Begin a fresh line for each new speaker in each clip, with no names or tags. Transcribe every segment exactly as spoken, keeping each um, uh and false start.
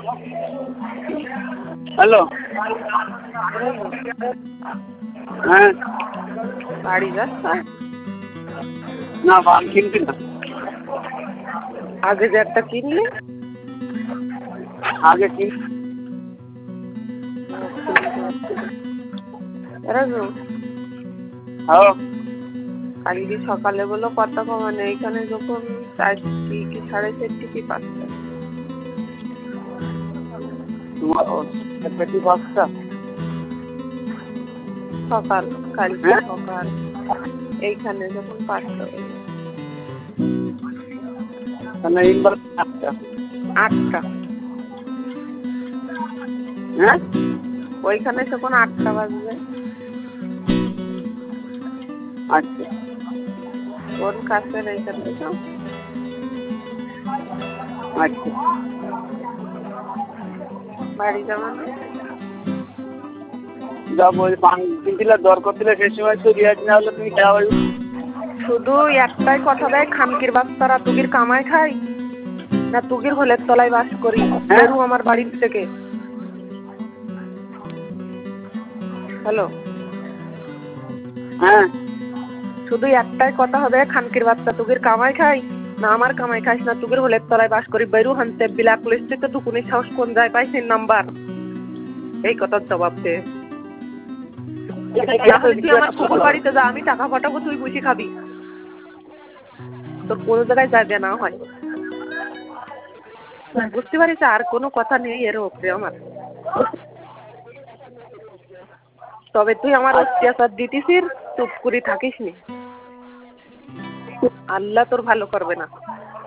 Hello, হ্যাঁ
বাড়ি যাচ্ছ?
না বান কিনবি না।
আগে যে একটা কিনলি?
আগে কিন
রাজু,
হ্যালো,
কালকে সকালে বলো কত কমানো, এইখানে যখন চারটি কি সাড়ে চারটি কি পাঁচটা
তোমার পেটি পাঁচটা
সকাল, কালকে
হ্যাঁ
সকাল এইখানে যখন পাঁচটা
তাহলে এইবার আটটা
আটটা
হ্যাঁ
ওইখানে যখন আটটা বাজবে।
আচ্ছা
কোন কাছের এইখান থেকে?
আচ্ছা
বাড়ি যাবো না?
যাবো ওই পান কিনছিলে দর করছিলে সেই সময় তো রিয়াজ না হলে তুমি খেয়া হইব।
শুধু একটাই কথা দেয়, খানকির বাচ্চারা তুগির কামাই খাই না তুগির হলের তলায় বাস করি, বেরু আমার বাড়ির থেকে। হ্যালো,
হ্যাঁ
শুধু একটাই কথা হবে, খানকির বাচ্চা তুগির কামাই খাই না আমার কামাই খাইস না তুগির হলের তলায় বাস করি, বেরু হানতে ব্ল্যাক লিস্টে তো টুকুনি সাহস কোন যায় পাইছেন নাম্বার। এই কথার জবাব দে। তুই আমার শ্বশুর বাড়িতে যা, আমি টাকা পাঠাবো, তুই বুঝি খাবি, তোর কোনো জায়গায় যাবে না হয়। বুঝতে পারিস আর কোনো কথা নেই এর ওপরে আমার। তবে তুই আমার অত্যাচার দিতিসির চুপ করে থাকিস নি, আল্লাহ তোর ভালো করবে না।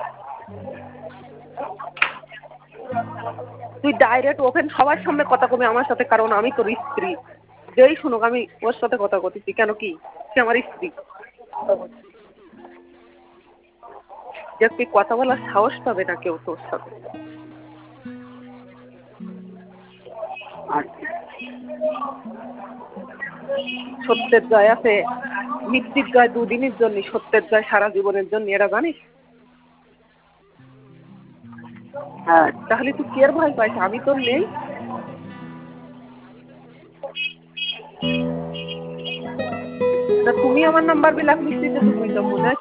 তুই ডাইরেক্ট ওপেন সবার সামনে কথা কবি আমার সাথে, কারণ আমি তোর স্ত্রী। যেই শুনুক আমি ওর সাথে কথা বলতেছি, কেন কি সে আমার স্ত্রী। যে তুই কথা বলার সাহস পাবে না কেউ তোর সাথে। সত্যের জয় আছে, মিথ্যের জয় দুদিনের জন্য, সত্যের জয় সারা জীবনের জন্য, এরা জানিস?
হ্যাঁ
তাহলে তুই কি এর ভয় পাইস? আমি তোর নেই? তুমি আমার নাম্বার ব্লক লিস্টে তুমি তো মনে হয়